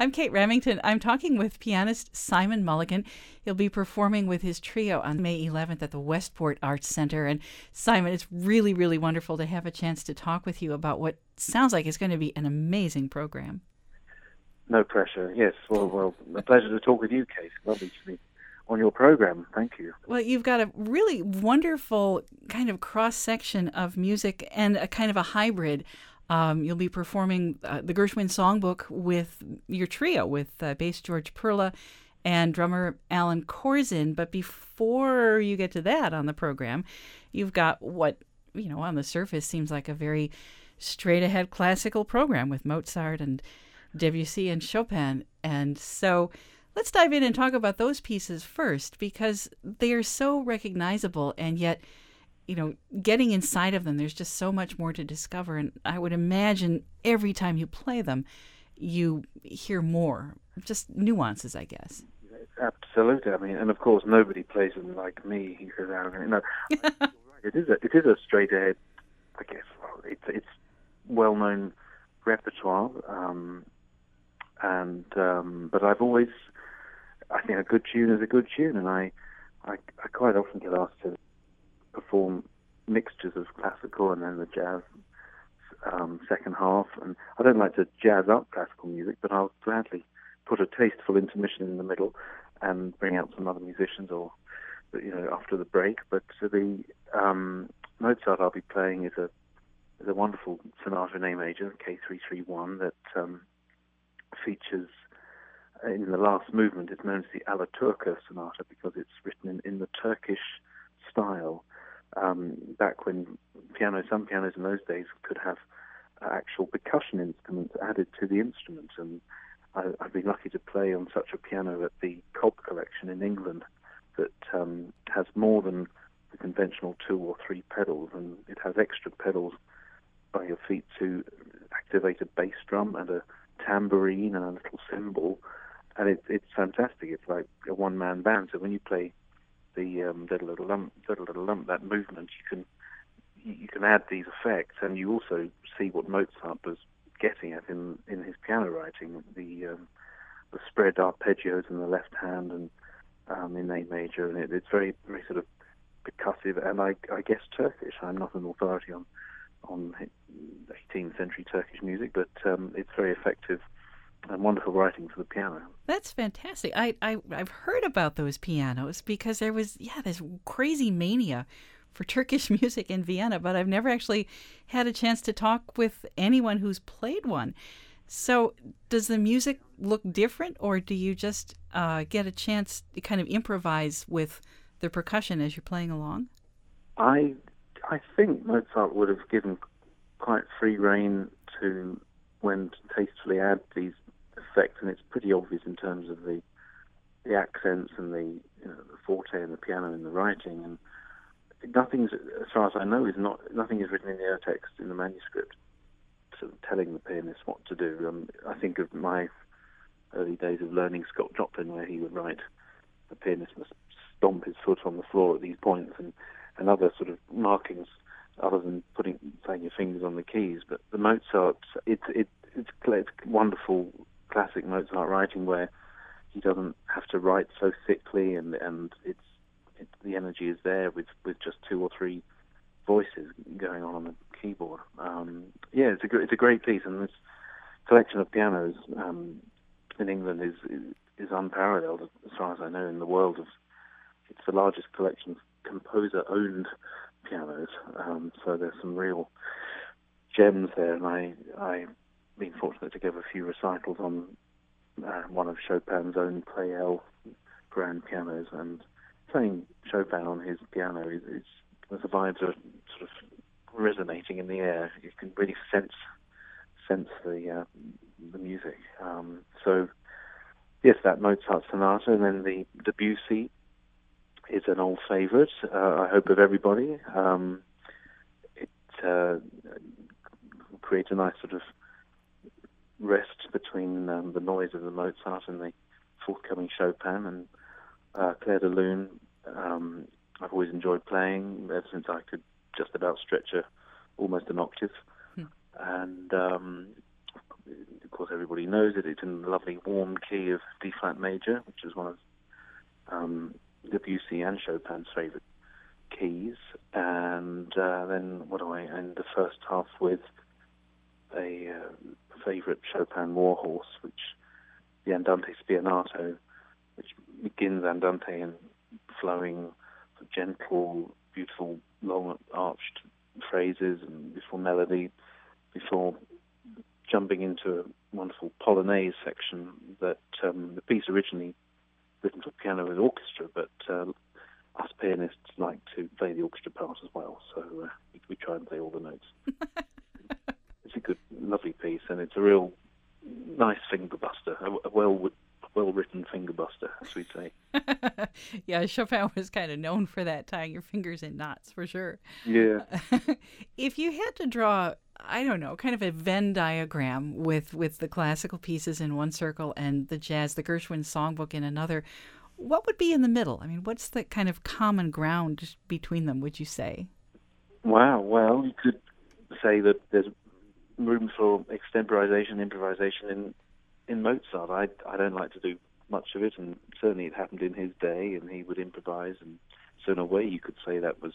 I'm Kate Remington. I'm talking with pianist Simon Mulligan. He'll be performing with his trio on May 11th at the Westport Arts Center. And Simon, it's really, really wonderful to have a chance to talk with you about what sounds like is going to be an amazing program. No pressure. Yes. Well, a pleasure to talk with you, Kate. Lovely to be on your program. Thank you. Well, you've got a really wonderful kind of cross-section of music and a kind of a hybrid. You'll be performing the Gershwin Songbook with your trio, with bass George Perla and drummer Alan Corzin. But before you get to that on the program, you've got what, on the surface seems like a very straight-ahead classical program with Mozart and Debussy and Chopin. And so let's dive in and talk about those pieces first, because they are so recognizable, and yet, getting inside of them, there's just so much more to discover. And I would imagine every time you play them, you hear more, just nuances, I guess. Absolutely. I mean, and of course, nobody plays them like me. It is a straight ahead, I guess. Well, it's well-known repertoire, but I think a good tune is a good tune, and I quite often get asked to perform mixtures of classical and then the jazz second half. And I don't like to jazz up classical music, but I'll gladly put a tasteful intermission in the middle and bring out some other musicians after the break. But the Mozart I'll be playing is a wonderful sonata in A major, K331, that features in the last movement. It's known as the Alaturka sonata because it's written in the Turkish style. Back when some pianos in those days could have actual percussion instruments added to the instruments, and I've been lucky to play on such a piano at the Cobb Collection in England that has more than the conventional 2 or 3 pedals, and it has extra pedals by your feet to activate a bass drum and a tambourine and a little cymbal, and it's fantastic. It's like a one-man band. So when you play the little lump, that movement, you can add these effects, and you also see what Mozart was getting at in his piano writing, the spread arpeggios in the left hand and in A major, and it's very, very sort of percussive, and I guess Turkish. I'm not an authority on 18th century Turkish music, but it's very effective and wonderful writing for the piano. That's fantastic. I've heard about those pianos because there was this crazy mania for Turkish music in Vienna, but I've never actually had a chance to talk with anyone who's played one. So does the music look different, or do you just get a chance to kind of improvise with the percussion as you're playing along? I think Mozart would have given quite free rein to when to tastefully add these effects, and it's pretty obvious in terms of the accents and the forte and the piano and the writing, and nothing's, as far as I know, nothing is written in the air text in the manuscript sort of telling the pianist what to do. I think of my early days of learning Scott Joplin, where he would write, the pianist must stomp his foot on the floor at these points, and other sort of markings other than playing your fingers on the keys. But the Mozart, it's wonderful classic Mozart writing where he doesn't have to write so thickly, and the energy is there with just 2 or 3 voices going on the keyboard. It's a great piece, and this collection of pianos in England is unparalleled as far as I know in the world. It's the largest collection of composer-owned pianos, so there's some real gems there, and I've been fortunate to give a few recitals on one of Chopin's own Pleyel grand pianos, and playing Chopin on his piano the vibes are sort of resonating in the air. You can really sense the music. So yes, that Mozart sonata, and then the Debussy is an old favourite, I hope, of everybody. It creates a nice sort of rest between the noise of the Mozart and the forthcoming Chopin. And Clair de Lune, I've always enjoyed playing ever since I could just about stretch almost an octave. And of course, everybody knows it. It's in the lovely warm key of D flat major, which is one of Debussy and Chopin's favorite keys. And then what do I end the first half with? A favorite Chopin warhorse, which the Andante Spianato, which begins Andante in flowing, gentle, beautiful, long arched phrases and beautiful melody before jumping into a wonderful polonaise section that the piece originally written for piano with orchestra, but us pianists like to play the orchestra part as well, so we try and play all the notes. It's a good, lovely piece, and it's a real nice finger buster, a well-written finger buster, as we say. Yeah, Chopin was kind of known for that, tying your fingers in knots, for sure. Yeah. If you had to draw, I don't know, kind of a Venn diagram with the classical pieces in one circle and the jazz, the Gershwin songbook in another, what would be in the middle? I mean, what's the kind of common ground between them, would you say? Wow, well, you could say that there's room for extemporization, improvisation in Mozart. I don't like to do much of it, and certainly it happened in his day, and he would improvise, and so in a way you could say that was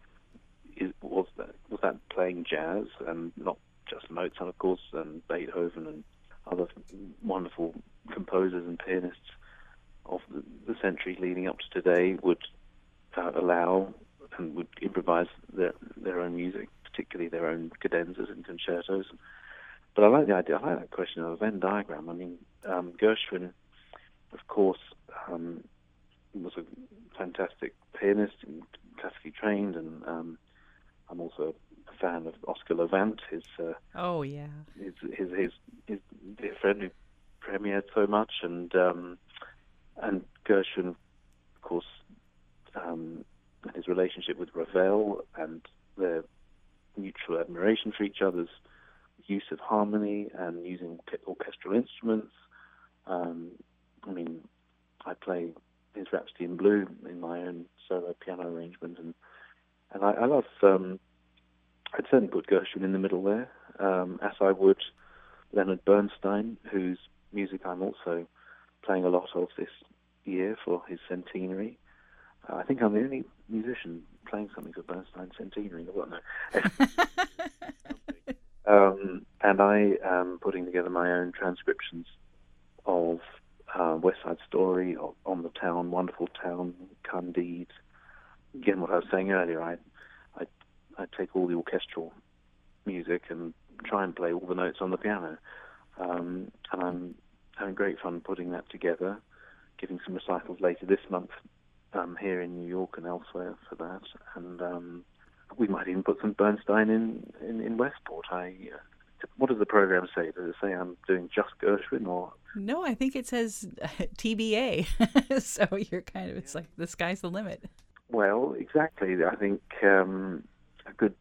that playing jazz, and not just Mozart, of course, and Beethoven and other wonderful composers and pianists of the century leading up to today would allow and would improvise their own music, particularly their own cadenzas and concertos. But I like the idea. I like that question of a Venn diagram. I mean, Gershwin, of course, was a fantastic pianist and classically trained, and I'm also a fan of Oscar Levant, his dear friend who premiered so much, and Gershwin, of course, and his relationship with Ravel and their mutual admiration for each other's use of harmony and using orchestral instruments. I mean, I play his Rhapsody in Blue in my own solo piano arrangement, and I love. I'd certainly put Gershwin in the middle there, as I would Leonard Bernstein, whose music I'm also playing a lot of this year for his centenary. I think I'm the only musician playing something for Bernstein's centenary. And I am putting together my own transcriptions of West Side Story, On the Town, Wonderful Town, Candide. Again, what I was saying earlier, I take all the orchestral music and try and play all the notes on the piano. And I'm having great fun putting that together, giving some recitals later this month here in New York and elsewhere for that. And we might even put some Bernstein in Westport. What does the program say? Does it say I'm doing just Gershwin or? No, I think it says TBA. So you're kind of, it's like the sky's the limit. Well, exactly. I think a good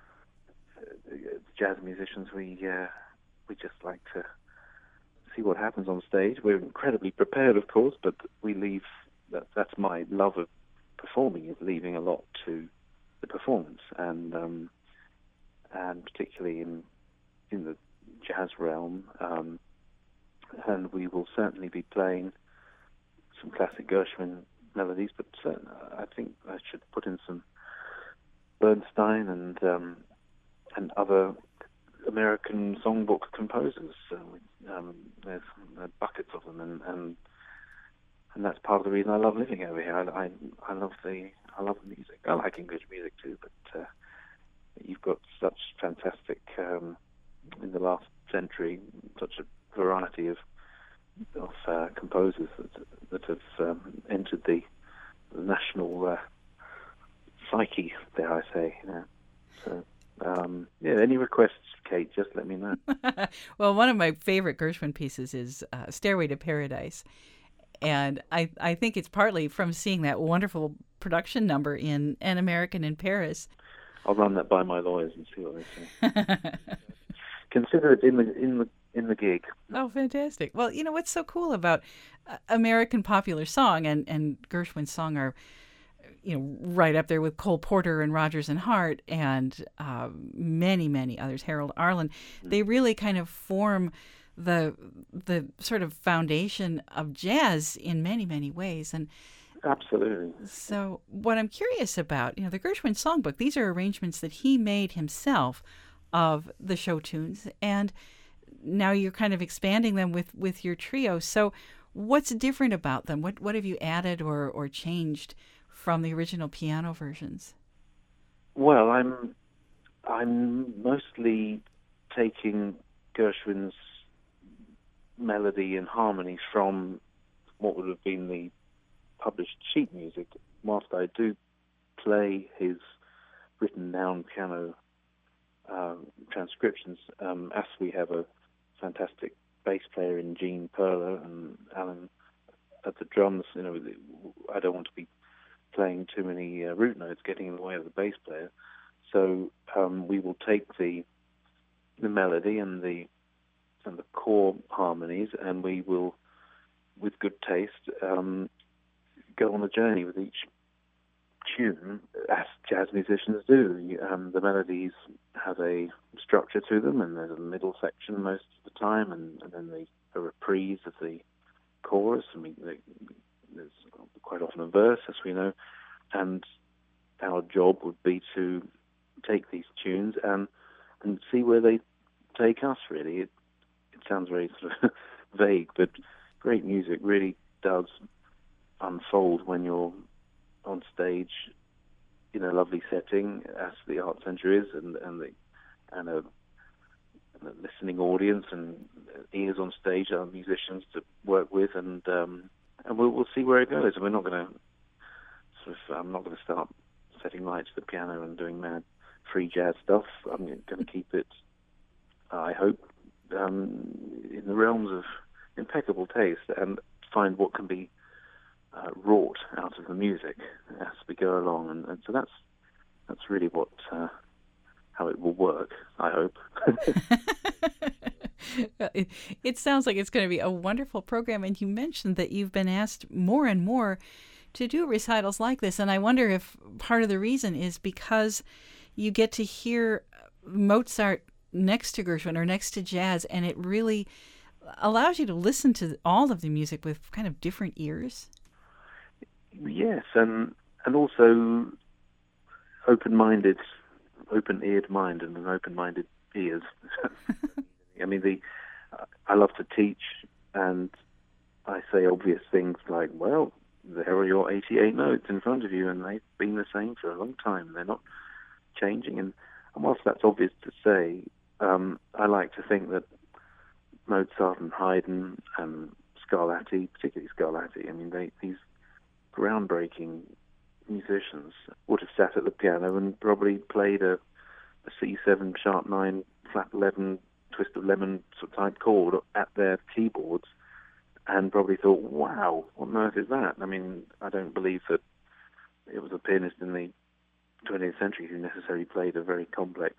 jazz musicians, we just like to see what happens on stage. We're incredibly prepared, of course, but we leave. That's my love of performing, is leaving a lot to the performance, and particularly in the jazz realm. And we will certainly be playing some classic Gershwin melodies, but I think I should put in some Bernstein and other American songbook composers. There's buckets of them, and that's part of the reason I love living over here. I love the music. I like English music too, but you've got such fantastic in the last century, such a variety of composers that have entered the national psyche, dare I say. So, any requests, Kate, just let me know. Well, one of my favorite Gershwin pieces is Stairway to Paradise. And I think it's partly from seeing that wonderful production number in An American in Paris. I'll run that by my lawyers and see what they say. Consider it in the gig. Oh, fantastic. Well, you know, what's so cool about American popular song and Gershwin's song are, you know, right up there with Cole Porter and Rodgers and Hart and many, many others, Harold Arlen. They really kind of form the sort of foundation of jazz in many, many ways. And Absolutely. so what I'm curious about, the Gershwin Songbook, these are arrangements that he made himself of the show tunes, and now you're kind of expanding them with your trio. So what's different about them? What have you added or changed from the original piano versions? Well, I'm mostly taking Gershwin's melody and harmony from what would have been the published sheet music, whilst I do play his written down piano transcriptions, as we have a fantastic bass player in Gene Perler and Alan at the drums. I don't want to be playing too many root notes getting in the way of the bass player. So we will take the melody and the core harmonies, and we will, with good taste, go on a journey with each tune, as jazz musicians do. The melodies have a structure to them, and there's a middle section most of the time, and then a reprise of the chorus. There's quite often a verse, as we know, and our job would be to take these tunes and see where they take us, really. It sounds very sort of vague, but great music really does unfold when you're on stage in a lovely setting, as the Art Centre is, and a listening audience and ears on stage, our musicians to work with, and we'll see where it goes. And we're not going to I'm not going to start setting light to the piano and doing mad free jazz stuff. I'm going to keep it, I hope, in the realms of impeccable taste, and find what can be wrought out of the music as we go along, and so that's really what how it will work, I hope. It sounds like it's going to be a wonderful program, and you mentioned that you've been asked more and more to do recitals like this, and I wonder if part of the reason is because you get to hear Mozart next to Gershwin or next to jazz, and it really allows you to listen to all of the music with kind of different ears. Yes, and also open-eared mind and an open-minded ears. I mean, I love to teach, and I say obvious things like, well, there are your 88 notes in front of you, and they've been the same for a long time. They're not changing. And whilst that's obvious to say, I like to think that Mozart and Haydn and Scarlatti, particularly Scarlatti, I mean, these groundbreaking musicians would have sat at the piano and probably played a C7 sharp 9 flat 11 twist of lemon sort of type chord at their keyboards, and probably thought, wow, what on earth is that? I mean, I don't believe that it was a pianist in the 20th century who necessarily played a very complex,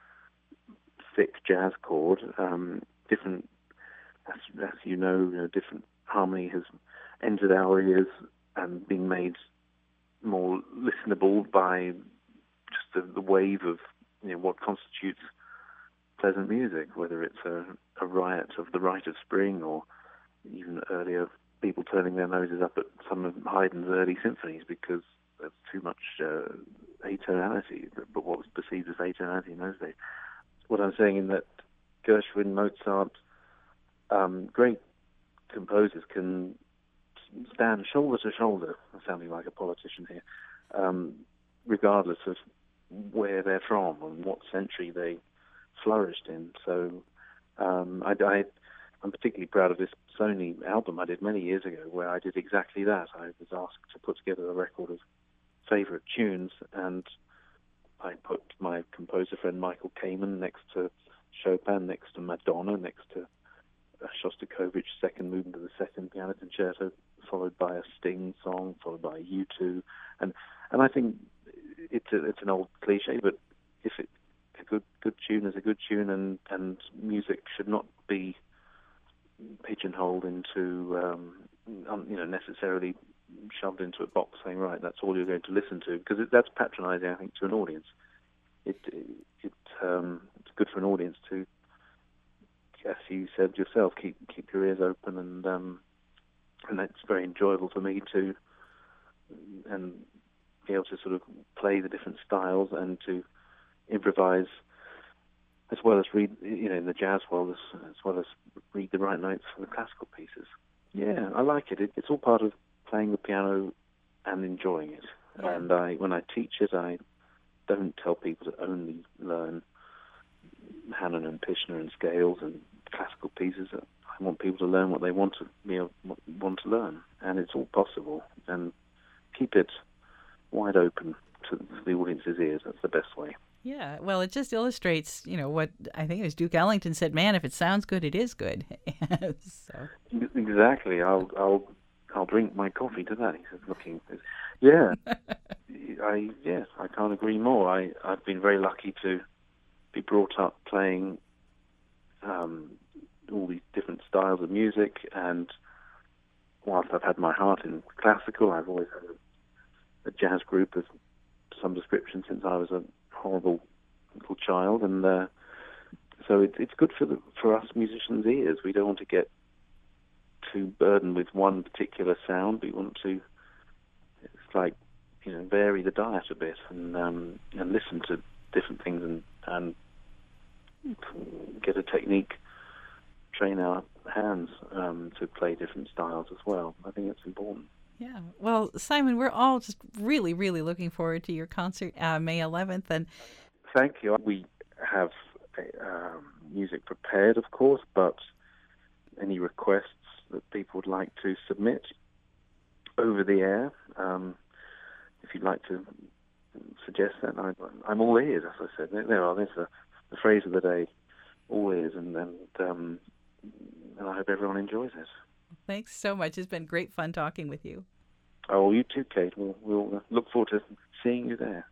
thick jazz chord. Different, as you know, different harmony has entered our ears and been made more listenable by just the wave of what constitutes pleasant music, whether it's a riot of the Rite of Spring, or even earlier people turning their noses up at some of Haydn's early symphonies because there's too much atonality, but what was perceived as atonality in those days. What I'm saying is that Gershwin, Mozart, great composers can stand shoulder to shoulder, I'm sounding like a politician here, regardless of where they're from and what century they flourished in. So I'm particularly proud of this Sony album I did many years ago, where I did exactly that. I was asked to put together a record of favourite tunes, and I put my composer friend Michael Kamen next to Chopin, next to Madonna, next to Shostakovich's second movement of the second piano concerto, followed by a Sting song, followed by U2, and I think it's an old cliche, but if a good tune is a good tune, and music should not be pigeonholed into necessarily shoved into a box saying, right, that's all you're going to listen to, because that's patronizing, I think, to an audience. It's good for an audience to as you said yourself, keep your ears open, and it's very enjoyable for me to and be able to sort of play the different styles and to improvise as well as read, in the jazz world as well as read the right notes for the classical pieces. Yeah, I like it. It's all part of playing the piano and enjoying it. Yeah. And when I teach it, I don't tell people to only learn Hanon and Pishner and scales and classical pieces. I want people to learn what they want to learn, and it's all possible. And keep it wide open to the audience's ears. That's the best way. Yeah, well, it just illustrates, what I think it was Duke Ellington said. Man, if it sounds good, it is good. So. Exactly. I'll drink my coffee to that. He says, looking. Yeah. I can't agree more. I've been very lucky to be brought up playing all these different styles of music, and whilst I've had my heart in classical, I've always had a jazz group of some description since I was a horrible little child, and so it's good for us musicians' ears. We don't want to get too burdened with one particular sound. We want to, it's like, vary the diet a bit and listen to different things and get a technique, train our hands to play different styles as well. I think it's important. Yeah. Well, Simon, we're all just really, really looking forward to your concert May 11th. And thank you. We have music prepared, of course, but any requests that people would like to submit over the air, if you'd like to suggest that, I'm all ears, as I said. There's the phrase of the day, all ears, and I hope everyone enjoys it. Thanks so much. It's been great fun talking with you. Oh, you too, Kate. We'll look forward to seeing you there.